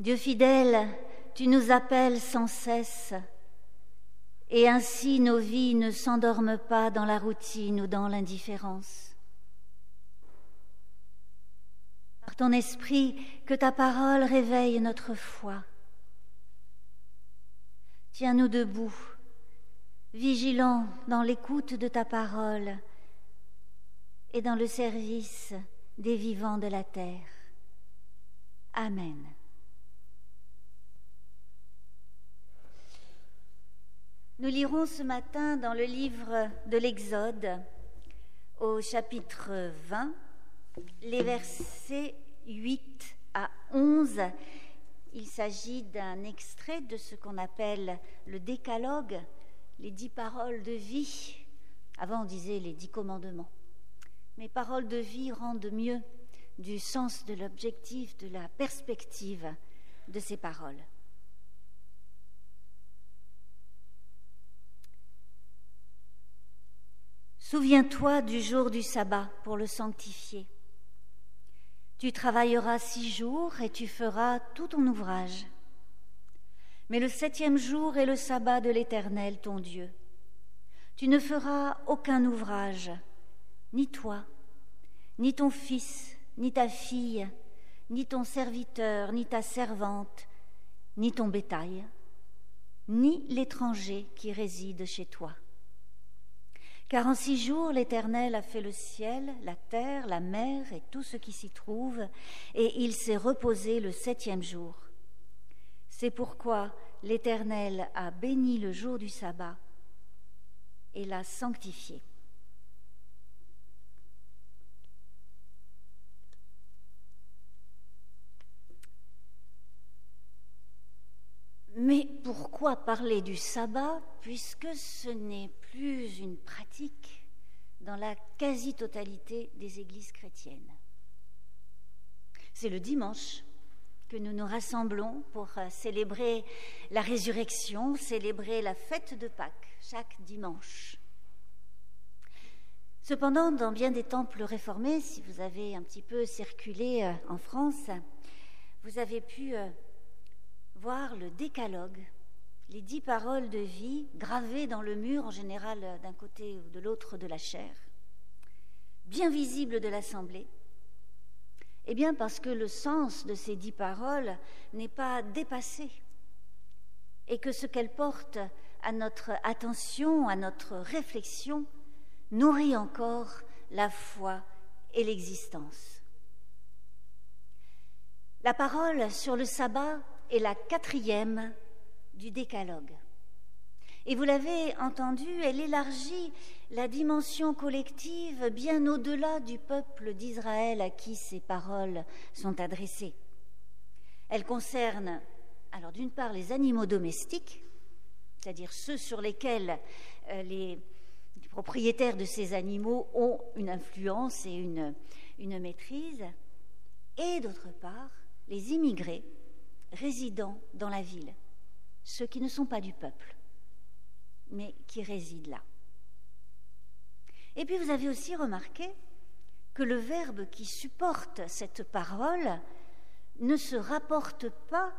Dieu fidèle, tu nous appelles sans cesse, et ainsi nos vies ne s'endorment pas dans la routine ou dans l'indifférence. Par ton esprit, que ta parole réveille notre foi. Tiens-nous debout, vigilants dans l'écoute de ta parole et dans le service des vivants de la terre. Amen. Nous lirons ce matin dans le livre de l'Exode, au chapitre 20, les versets 8 à 11. Il s'agit d'un extrait de ce qu'on appelle le décalogue, les 10 paroles de vie. Avant, on disait les 10 commandements. Mais paroles de vie rendent mieux du sens, de l'objectif, de la perspective de ces paroles. Souviens-toi du jour du sabbat pour le sanctifier. Tu travailleras 6 jours et tu feras tout ton ouvrage. Mais le 7e jour est le sabbat de l'Éternel, ton Dieu. Tu ne feras aucun ouvrage, ni toi, ni ton fils, ni ta fille, ni ton serviteur, ni ta servante, ni ton bétail, ni l'étranger qui réside chez toi. Car en 6 jours, l'Éternel a fait le ciel, la terre, la mer et tout ce qui s'y trouve, et il s'est reposé le 7e jour. C'est pourquoi l'Éternel a béni le jour du sabbat et l'a sanctifié. Mais pourquoi parler du sabbat puisque ce n'est plus une pratique dans la quasi-totalité des églises chrétiennes? C'est le dimanche que nous nous rassemblons pour célébrer la résurrection, célébrer la fête de Pâques chaque dimanche. Cependant, dans bien des temples réformés, si vous avez un petit peu circulé en France, vous avez pu voir le décalogue, les 10 paroles de vie gravées dans le mur, en général d'un côté ou de l'autre de la chaire, bien visible de l'assemblée. Eh bien parce que le sens de ces 10 paroles n'est pas dépassé et que ce qu'elles portent à notre attention, à notre réflexion, nourrit encore la foi et l'existence. La parole sur le sabbat est la 4e du décalogue. Et vous l'avez entendu, elle élargit la dimension collective bien au-delà du peuple d'Israël à qui ces paroles sont adressées. Elle concerne, alors d'une part, les animaux domestiques, c'est-à-dire ceux sur lesquels les propriétaires de ces animaux ont une influence et une maîtrise, et d'autre part, les immigrés résidant dans la ville, ceux qui ne sont pas du peuple, mais qui résident là. Et puis vous avez aussi remarqué que le verbe qui supporte cette parole ne se rapporte pas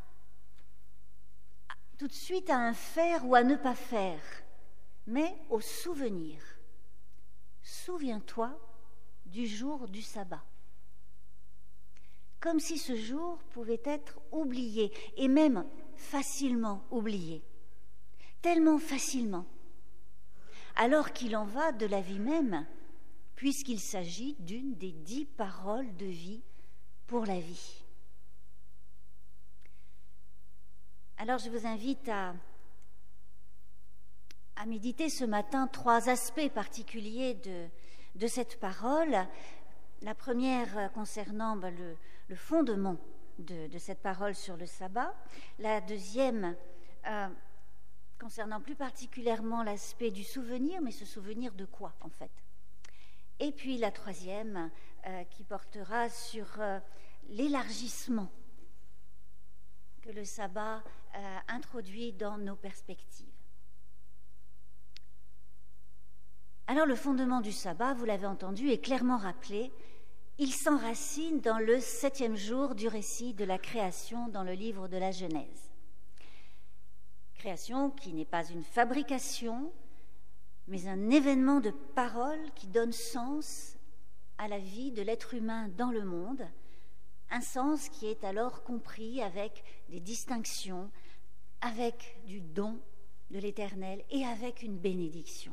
tout de suite à un faire ou à ne pas faire, mais au souvenir. Souviens-toi du jour du sabbat. Comme si ce jour pouvait être oublié, et même facilement oublié, tellement facilement, alors qu'il en va de la vie même, puisqu'il s'agit d'une des 10 paroles de vie pour la vie. Alors je vous invite à méditer ce matin 3 aspects particuliers de cette parole. La première concernant le fondement de cette parole sur le sabbat. La deuxième concernant plus particulièrement l'aspect du souvenir, mais ce souvenir de quoi en fait? Et puis la troisième qui portera sur l'élargissement que le sabbat introduit dans nos perspectives. Alors le fondement du sabbat, vous l'avez entendu, est clairement rappelé. il s'enracine dans le 7e jour du récit de la création dans le livre de la Genèse. Création qui n'est pas une fabrication, mais un événement de parole qui donne sens à la vie de l'être humain dans le monde, un sens qui est alors compris avec des distinctions, avec du don de l'Éternel et avec une bénédiction.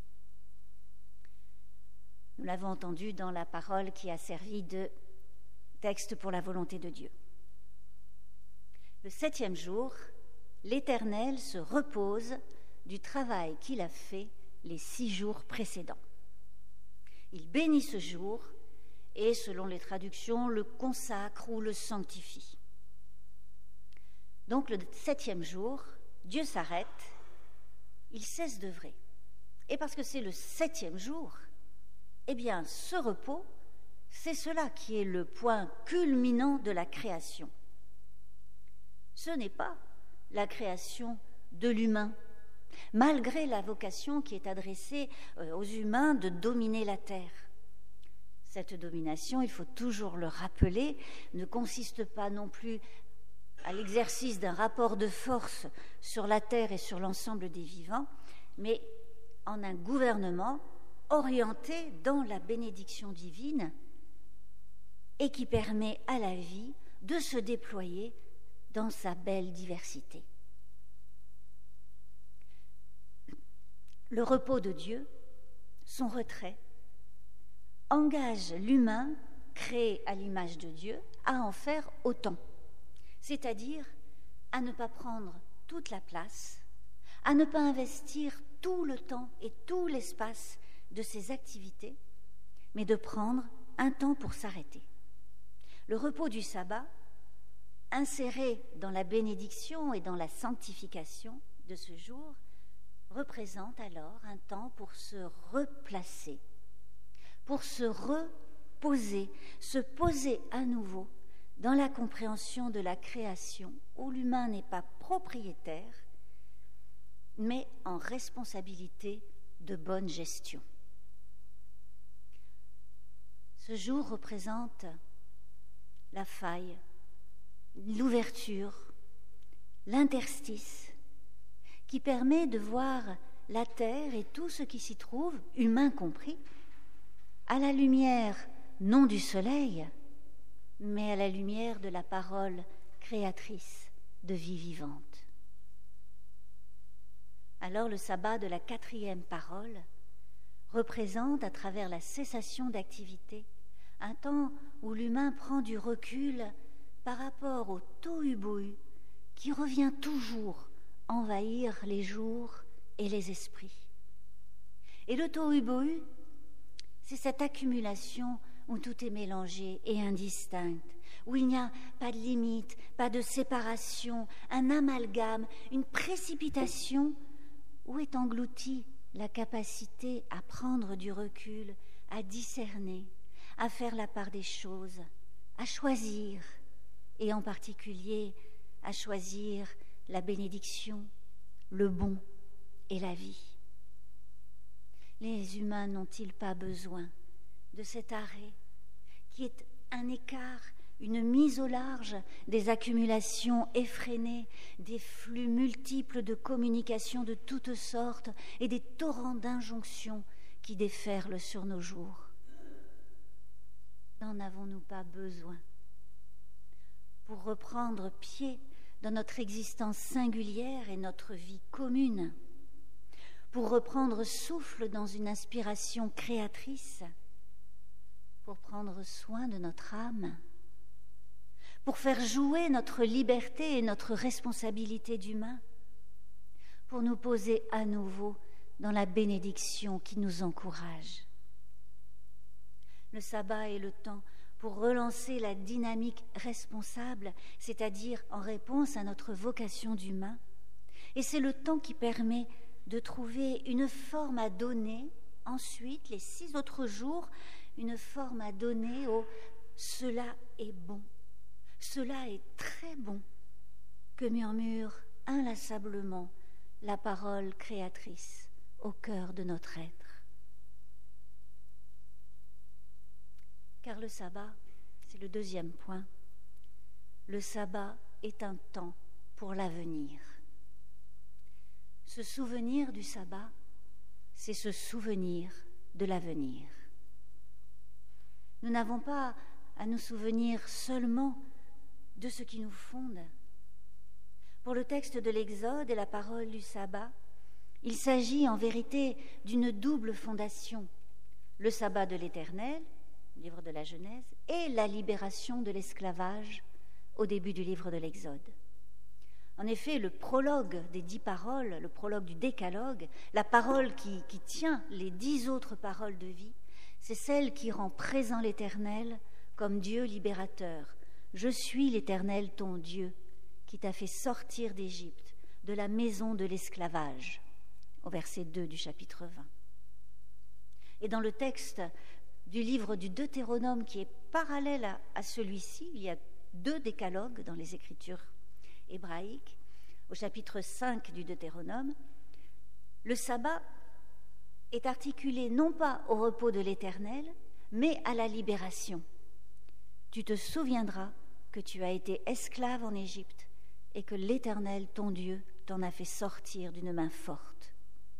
Nous l'avons entendu dans la parole qui a servi de texte pour la volonté de Dieu. Le 7e jour, l'Éternel se repose du travail qu'il a fait les 6 jours précédents. Il bénit ce jour et, selon les traductions, le consacre ou le sanctifie. Donc le 7e jour, Dieu s'arrête, il cesse d'œuvrer. Et parce que c'est le 7e jour, eh bien, ce repos, c'est cela qui est le point culminant de la création. Ce n'est pas la création de l'humain, malgré la vocation qui est adressée aux humains de dominer la terre. Cette domination, il faut toujours le rappeler, ne consiste pas non plus à l'exercice d'un rapport de force sur la terre et sur l'ensemble des vivants, mais en un gouvernement orienté dans la bénédiction divine et qui permet à la vie de se déployer dans sa belle diversité. Le repos de Dieu, son retrait, engage l'humain, créé à l'image de Dieu, à en faire autant, c'est-à-dire à ne pas prendre toute la place, à ne pas investir tout le temps et tout l'espace de ses activités, mais de prendre un temps pour s'arrêter. Le repos du sabbat, inséré dans la bénédiction et dans la sanctification de ce jour, représente alors un temps pour se replacer, pour se reposer, se poser à nouveau dans la compréhension de la création où l'humain n'est pas propriétaire, mais en responsabilité de bonne gestion. Ce jour représente la faille, l'ouverture, l'interstice qui permet de voir la terre et tout ce qui s'y trouve, humain compris, à la lumière non du soleil, mais à la lumière de la parole créatrice de vie vivante. Alors le sabbat de la 4e parole représente, à travers la cessation d'activité, un temps où l'humain prend du recul par rapport au tohu-bohu qui revient toujours envahir les jours et les esprits. Et le tohu-bohu, c'est cette accumulation où tout est mélangé et indistinct, où il n'y a pas de limite, pas de séparation, un amalgame, une précipitation, où est engloutie la capacité à prendre du recul, à discerner, à faire la part des choses, à choisir, et en particulier à choisir la bénédiction, le bon et la vie. Les humains n'ont-ils pas besoin de cet arrêt qui est un écart, une mise au large des accumulations effrénées, des flux multiples de communications de toutes sortes et des torrents d'injonctions qui déferlent sur nos jours? N'en avons-nous pas besoin pour reprendre pied dans notre existence singulière et notre vie commune, pour reprendre souffle dans une inspiration créatrice, pour prendre soin de notre âme, pour faire jouer notre liberté et notre responsabilité d'humain, pour nous poser à nouveau dans la bénédiction qui nous encourage. Le sabbat est le temps pour relancer la dynamique responsable, c'est-à-dire en réponse à notre vocation d'humain. Et c'est le temps qui permet de trouver une forme à donner, ensuite, les 6 autres jours, une forme à donner au « cela est bon ». Cela est très bon, que murmure inlassablement la parole créatrice au cœur de notre être. Car le sabbat, c'est le deuxième point, le sabbat est un temps pour l'avenir. Se souvenir du sabbat, c'est se souvenir de l'avenir. Nous n'avons pas à nous souvenir seulement de ce qui nous fonde. Pour le texte de l'Exode et la parole du sabbat, il s'agit en vérité d'une double fondation, le sabbat de l'Éternel, livre de la Genèse, et la libération de l'esclavage au début du livre de l'Exode. En effet, le prologue des 10 paroles, le prologue du décalogue, la parole qui tient les 10 autres paroles de vie, c'est celle qui rend présent l'Éternel comme Dieu libérateur. Je suis l'Éternel ton Dieu qui t'a fait sortir d'Égypte, de la maison de l'esclavage, au verset 2 du chapitre 20. Et dans le texte du livre du Deutéronome qui est parallèle à celui-ci, il y a 2 décalogues dans les Écritures hébraïques, au chapitre 5 du Deutéronome, le sabbat est articulé non pas au repos de l'Éternel, mais à la libération. Tu te souviendras que tu as été esclave en Égypte et que l'Éternel, ton Dieu, t'en a fait sortir d'une main forte.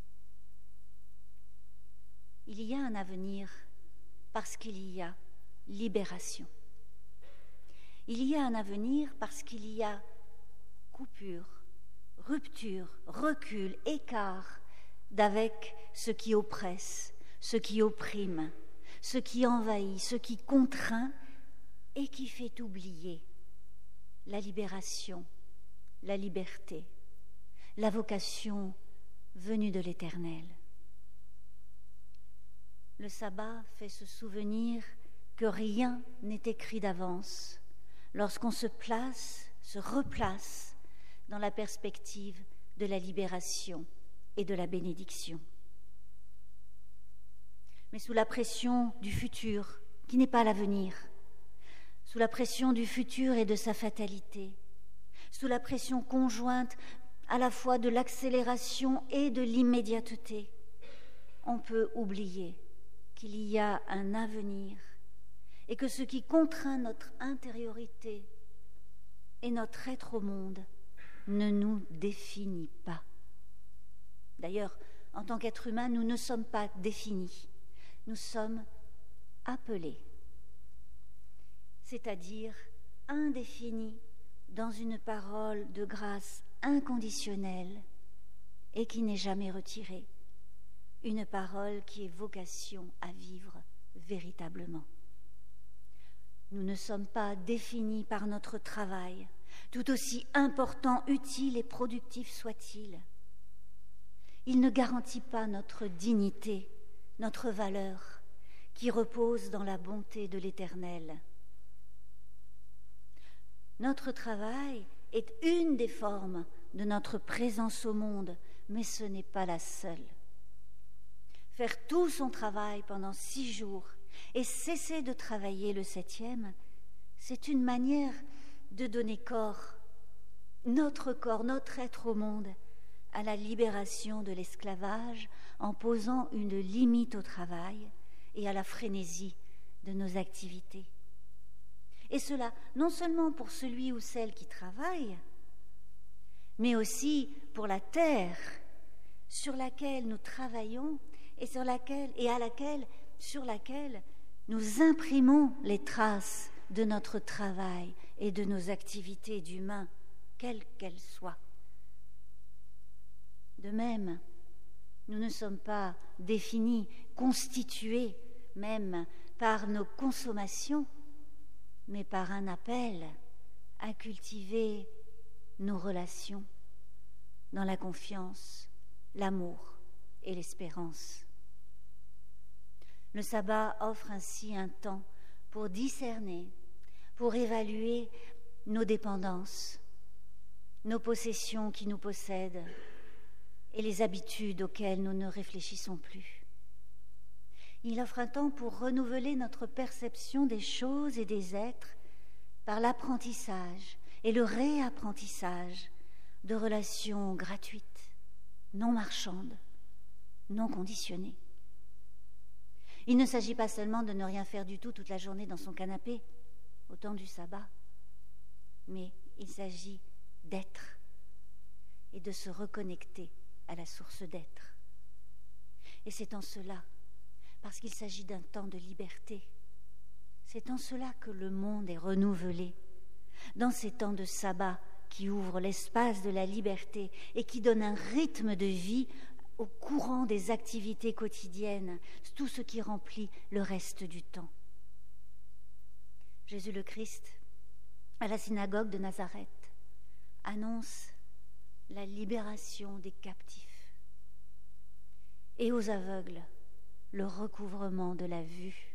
Il y a un avenir parce qu'il y a libération. Il y a un avenir parce qu'il y a coupure, rupture, recul, écart d'avec ce qui oppresse, ce qui opprime, ce qui envahit, ce qui contraint et qui fait oublier la libération, la liberté, la vocation venue de l'Éternel. Le sabbat fait se souvenir que rien n'est écrit d'avance lorsqu'on se replace dans la perspective de la libération et de la bénédiction. Mais sous la pression du futur, qui n'est pas l'avenir, sous la pression du futur et de sa fatalité, sous la pression conjointe à la fois de l'accélération et de l'immédiateté, on peut oublier qu'il y a un avenir et que ce qui contraint notre intériorité et notre être au monde ne nous définit pas. D'ailleurs, en tant qu'être humain, nous ne sommes pas définis, nous sommes appelés, c'est-à-dire indéfinis dans une parole de grâce inconditionnelle et qui n'est jamais retirée, une parole qui est vocation à vivre véritablement. Nous ne sommes pas définis par notre travail, tout aussi important, utile et productif soit-il. Il ne garantit pas notre dignité, notre valeur, qui repose dans la bonté de l'Éternel. Notre travail est une des formes de notre présence au monde, mais ce n'est pas la seule. Faire tout son travail pendant 6 jours et cesser de travailler le 7e, c'est une manière de donner corps, notre être au monde, à la libération de l'esclavage en posant une limite au travail et à la frénésie de nos activités. Et cela non seulement pour celui ou celle qui travaille, mais aussi pour la terre sur laquelle nous travaillons et sur laquelle nous imprimons les traces de notre travail et de nos activités d'humains, quelles qu'elles soient. De même, nous ne sommes pas définis, constitués même par nos consommations, mais par un appel à cultiver nos relations dans la confiance, l'amour et l'espérance. Le sabbat offre ainsi un temps pour discerner, pour évaluer nos dépendances, nos possessions qui nous possèdent et les habitudes auxquelles nous ne réfléchissons plus. Il offre un temps pour renouveler notre perception des choses et des êtres par l'apprentissage et le réapprentissage de relations gratuites, non marchandes, non conditionnées. Il ne s'agit pas seulement de ne rien faire du tout toute la journée dans son canapé, au temps du sabbat, mais il s'agit d'être et de se reconnecter à la source d'être. Et c'est en cela, parce qu'il s'agit d'un temps de liberté, c'est en cela que le monde est renouvelé, dans ces temps de sabbat qui ouvrent l'espace de la liberté et qui donnent un rythme de vie au courant des activités quotidiennes, tout ce qui remplit le reste du temps. Jésus le Christ, à la synagogue de Nazareth, annonce la libération des captifs et aux aveugles le recouvrement de la vue.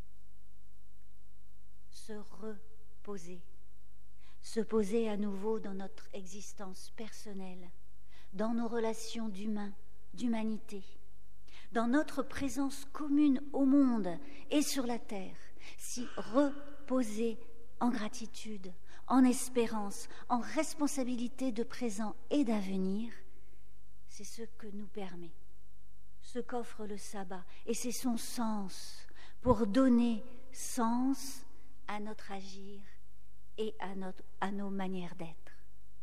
Se poser à nouveau dans notre existence personnelle, dans nos relations d'humanité, dans notre présence commune au monde et sur la terre, s'y reposer en gratitude, en espérance, en responsabilité de présent et d'avenir, c'est ce que nous permet, ce qu'offre le sabbat, et c'est son sens pour donner sens à notre agir et à nos manières d'être.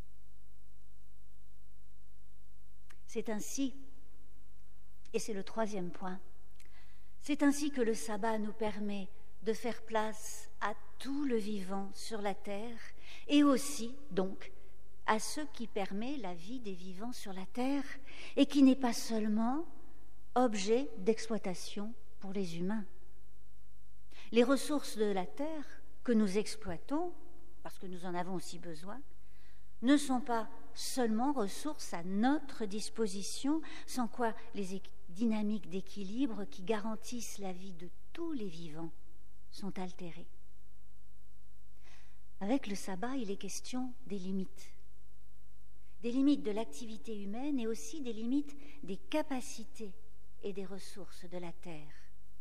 C'est ainsi, et c'est le troisième point, c'est ainsi que le sabbat nous permet de faire place à tout le vivant sur la terre et aussi, donc, à ce qui permet la vie des vivants sur la terre et qui n'est pas seulement objet d'exploitation pour les humains. Les ressources de la terre que nous exploitons, parce que nous en avons aussi besoin, ne sont pas seulement ressources à notre disposition, sans quoi les dynamiques d'équilibre qui garantissent la vie de tous les vivants sont altérées. Avec le sabbat, il est question des limites de l'activité humaine et aussi des limites des capacités et des ressources de la terre.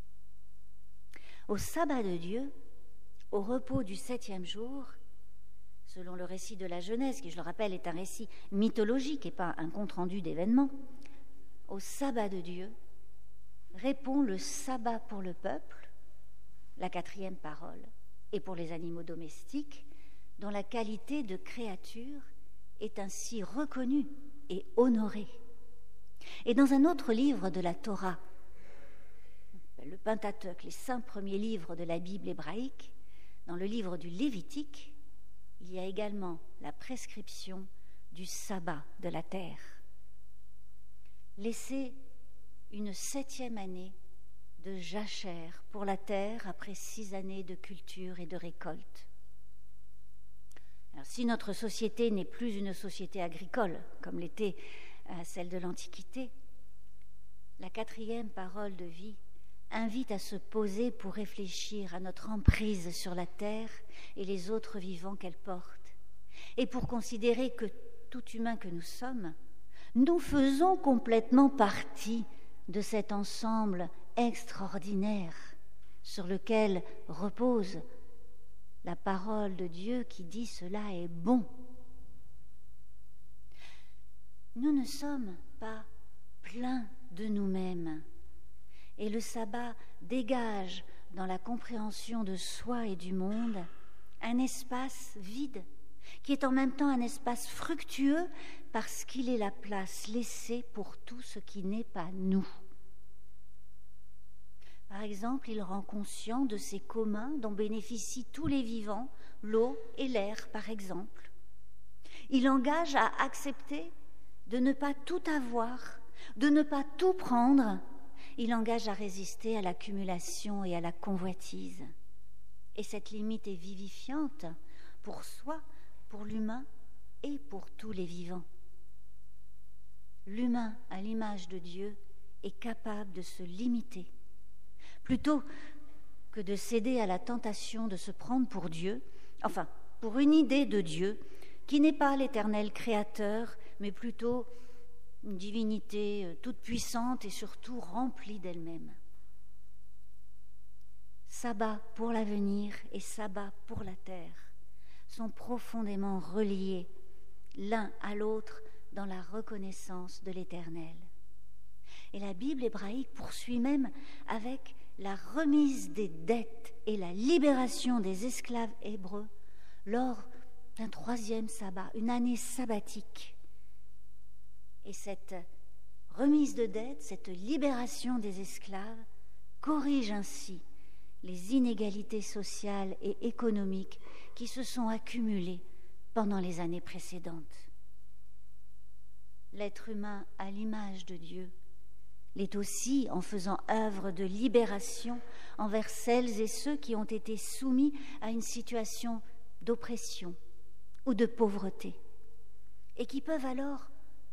Au sabbat de Dieu, au repos du 7e jour, selon le récit de la Genèse, qui, je le rappelle, est un récit mythologique et pas un compte-rendu d'événements, au sabbat de Dieu, répond le sabbat pour le peuple, la 4e parole, et pour les animaux domestiques, dont la qualité de créature est ainsi reconnue et honorée. Et dans un autre livre de la Torah, le Pentateuque, les 5 premiers livres de la Bible hébraïque, dans le livre du Lévitique, il y a également la prescription du sabbat de la terre. Laisser une 7e année de jachère pour la terre après 6 années de culture et de récolte. Alors, si notre société n'est plus une société agricole, comme l'était celle de l'Antiquité, la 4e parole de vie invite à se poser pour réfléchir à notre emprise sur la terre et les autres vivants qu'elle porte, et pour considérer que, tout humain que nous sommes, nous faisons complètement partie de cet ensemble extraordinaire sur lequel repose la parole de Dieu qui dit « cela est bon ». Nous ne sommes pas pleins de nous-mêmes. Et le sabbat dégage dans la compréhension de soi et du monde un espace vide, qui est en même temps un espace fructueux parce qu'il est la place laissée pour tout ce qui n'est pas nous. Par exemple, il rend conscient de ces communs dont bénéficient tous les vivants, l'eau et l'air par exemple. Il engage à accepter de ne pas tout avoir, de ne pas tout prendre. Il engage à résister à l'accumulation et à la convoitise. Et cette limite est vivifiante pour soi, pour l'humain et pour tous les vivants. L'humain, à l'image de Dieu, est capable de se limiter. Plutôt que de céder à la tentation de se prendre pour Dieu, enfin, pour une idée de Dieu qui n'est pas l'éternel créateur, mais plutôt une divinité toute puissante et surtout remplie d'elle-même. Sabbat pour l'avenir et sabbat pour la terre sont profondément reliés l'un à l'autre dans la reconnaissance de l'Éternel. Et la Bible hébraïque poursuit même avec la remise des dettes et la libération des esclaves hébreux lors d'un 3e sabbat, une année sabbatique. Et cette remise de dettes, cette libération des esclaves, corrige ainsi les inégalités sociales et économiques qui se sont accumulées pendant les années précédentes. L'être humain à l'image de Dieu l'est aussi en faisant œuvre de libération envers celles et ceux qui ont été soumis à une situation d'oppression ou de pauvreté et qui peuvent alors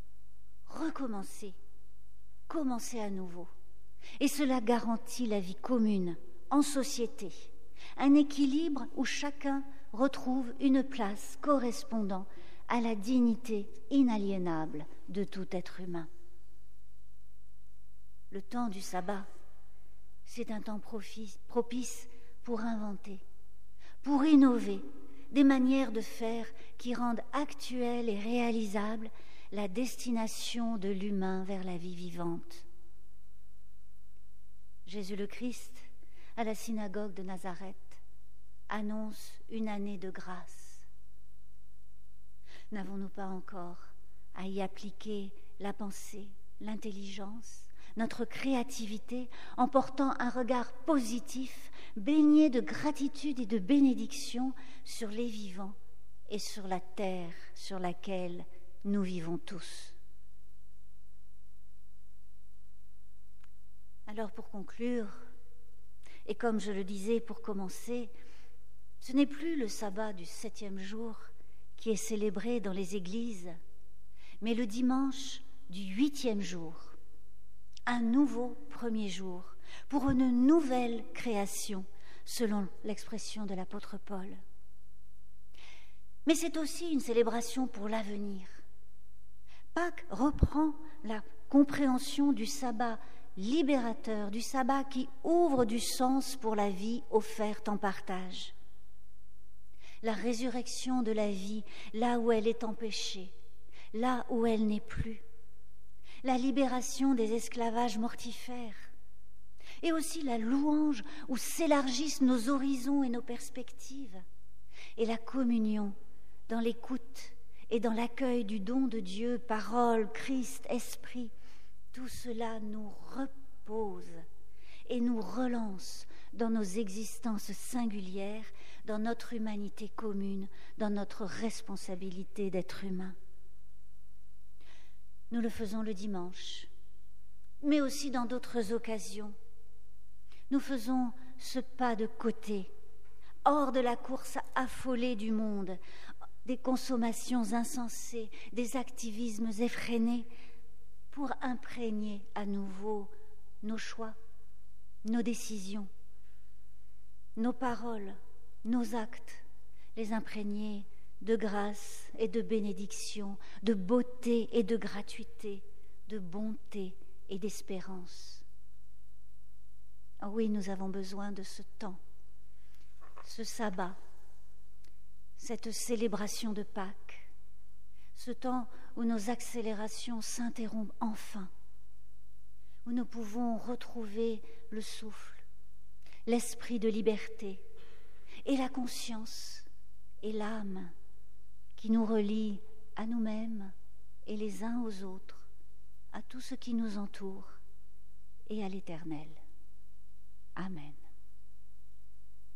commencer à nouveau. Et cela garantit la vie commune, en société, un équilibre où chacun retrouve une place correspondant à la dignité inaliénable de tout être humain. Le temps du sabbat, c'est un temps propice pour inventer, pour innover des manières de faire qui rendent actuelle et réalisable la destination de l'humain vers la vie vivante. Jésus le Christ, à la synagogue de Nazareth, annonce une année de grâce. N'avons-nous pas encore à y appliquer la pensée, l'intelligence, notre créativité, en portant un regard positif, baigné de gratitude et de bénédiction sur les vivants et sur la terre sur laquelle nous vivons tous? Alors pour conclure, et comme je le disais pour commencer, ce n'est plus le sabbat du 7e jour qui est célébré dans les églises, mais le dimanche du 8e jour, un nouveau 1er jour pour une nouvelle création, selon l'expression de l'apôtre Paul. Mais c'est aussi une célébration pour l'avenir. Pâques reprend la compréhension du sabbat libérateur, du sabbat qui ouvre du sens pour la vie offerte en partage. La résurrection de la vie, là où elle est empêchée, là où elle n'est plus. La libération des esclavages mortifères. Et aussi la louange où s'élargissent nos horizons et nos perspectives. Et la communion dans l'écoute et dans l'accueil du don de Dieu, parole, Christ, esprit. Tout cela nous repose et nous relance dans nos existences singulières, dans notre humanité commune, dans notre responsabilité d'être humain. Nous le faisons le dimanche, mais aussi dans d'autres occasions. Nous faisons ce pas de côté, hors de la course affolée du monde, des consommations insensées, des activismes effrénés, pour imprégner à nouveau nos choix, nos décisions, nos paroles, nos actes, les imprégner de grâce et de bénédiction, de beauté et de gratuité, de bonté et d'espérance. Oh oui, nous avons besoin de ce temps, ce sabbat, cette célébration de Pâques, ce temps où nos accélérations s'interrompent enfin, où nous pouvons retrouver le souffle, l'esprit de liberté et la conscience et l'âme qui nous relient à nous-mêmes et les uns aux autres, à tout ce qui nous entoure et à l'Éternel. Amen.